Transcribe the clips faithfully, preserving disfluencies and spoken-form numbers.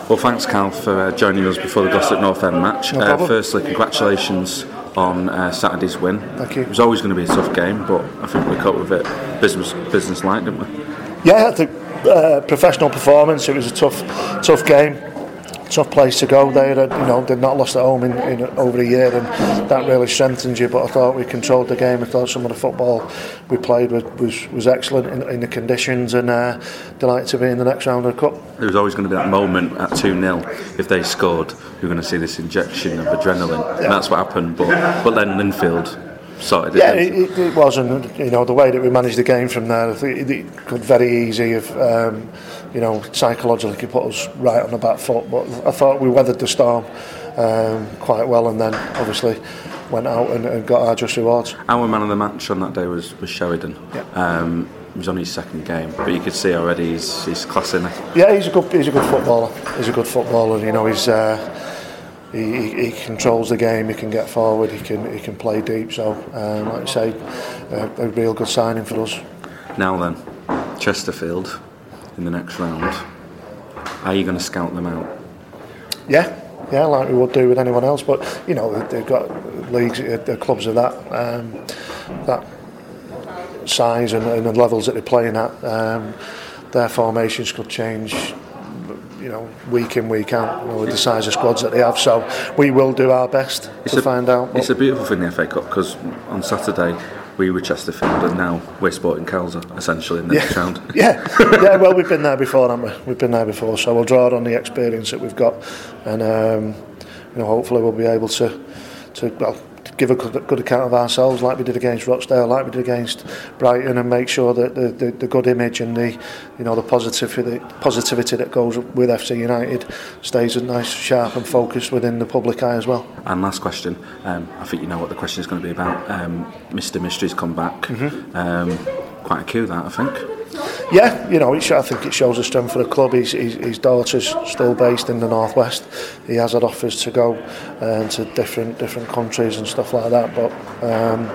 Well, thanks, Cal, for uh, joining us before the Gossip North End match. No uh, firstly, congratulations on uh, Saturday's win. Thank you. It was always going to be a tough game, but I think we coped with it business business like, didn't we? Yeah, the uh, professional performance. It was a tough, tough game. Tough place to go. They had, you know, they'd not lost at home in, in over a year, and that really strengthens you. But I thought we controlled the game. I thought some of the football we played was was, was excellent in, in the conditions, and uh, delighted to be in the next round of the cup. There was always going to be that moment at two nil. If they scored, you're going to see this injection of adrenaline, yeah. And that's what happened. But but then Linfield sorted it. Yeah, it, it was, and you know the way that we managed the game from there, I think it could very easy have, um, you know, psychologically put us right on the back foot. But I thought we weathered the storm um, quite well, and then obviously went out and, and got our just rewards. Our man of the match on that day was, was Sheridan. Yeah. Um, he was on his second game, but you could see already he's he's classing it. Yeah, he's a good he's a good footballer. He's a good footballer. You know, he's. Uh, He, he, he controls the game. He can get forward. He can he can play deep. So, um, like I say, uh, a real good signing for us. Now then, Chesterfield in the next round. Are you going to scout them out? Yeah, yeah, like we would do with anyone else. But you know, they've got leagues, the clubs of that um, that size and, and the levels that they're playing at. Um, their formations could change, you know, week in, week out, you know, with the size of squads that they have. So we will do our best it's to a, find out. It's a beautiful thing, the F A Cup, because on Saturday we were Chesterfield and now we're Sporting Kelso, essentially, in the yeah. next round. Yeah, yeah. Well, we've been there before, haven't we? We've been there before, so we'll draw on the experience that we've got, and um, you know, hopefully we'll be able to, to well, give a good, good account of ourselves, like we did against Rochdale, like we did against Brighton, and make sure that the, the, the good image and the, you know, the positivity, positivity that goes with F C United stays nice, sharp, and focused within the public eye as well. And last question, um, I think you know what the question is going to be about. Um, Mister Mystery's come back. Mm-hmm. Um, quite a coup, that, I think. Yeah, you know, it, I think it shows the strength of the club. His, his, his daughter's still based in the northwest. He has had offers to go uh, to different different countries and stuff like that, but um,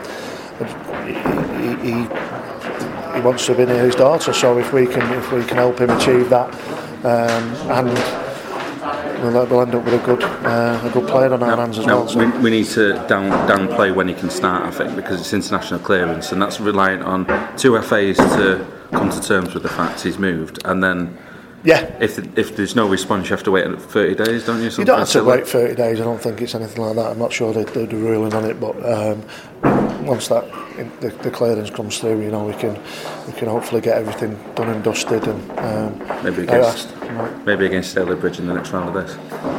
he, he, he wants to be near his daughter. So if we can if we can help him achieve that, um, and we'll, we'll end up with a good uh, a good player on our no, hands as no, well. So. We, we need to down downplay when he can start, I think, because it's international clearance, and that's reliant on two F As to come to terms with the fact he's moved, and then yeah, if if there's no response, you have to wait thirty days, don't you? You don't have to wait thirty days. I don't think it's anything like that. I'm not sure they're, they're ruling on it, but um, once that the, the clearance comes through, you know, we can we can hopefully get everything done and dusted, and um, maybe against maybe against Staley Bridge in the next round of this.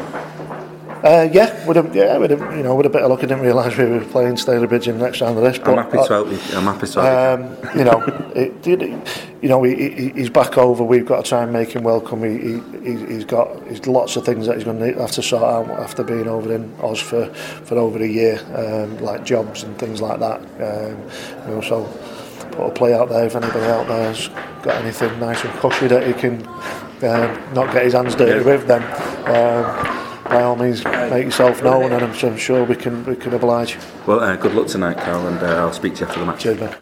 Uh, yeah, with a, yeah, with a, you know, with a bit of luck, I didn't realise we were playing Staley Bridge in the next round of this. But I'm happy to help you. I'm happy to help you. Um, you know, it, it, you know, he, he, he's back over. We've got to try and make him welcome. He, he, he's got he's lots of things that he's going to have to sort out after being over in Oz for, for over a year, um, like jobs and things like that. Um, you know, so put a play out there if anybody out there has got anything nice and cushy that he can um, not get his hands dirty yeah. with, then. Um, by all means, make yourself known, and I'm, I'm sure we can we can oblige. Well, uh, good luck tonight, Carl, and uh, I'll speak to you after the match. Cheers, mate.